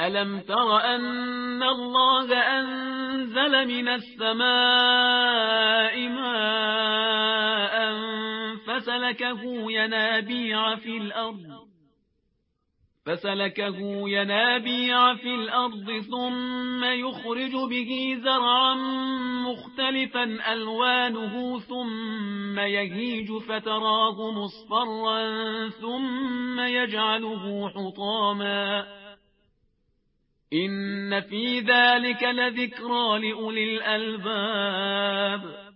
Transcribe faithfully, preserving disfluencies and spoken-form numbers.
ألم تر أن الله أنزل من السماء ماء فسلكه ينابيع في الأرض فسلكه ينابيع في الأرض ثم يخرج به زرعا مختلفا ألوانه ثم يهيج فتراه مصفرا ثم يجعله حطاما إن في ذلك لذكرى لأولي الألباب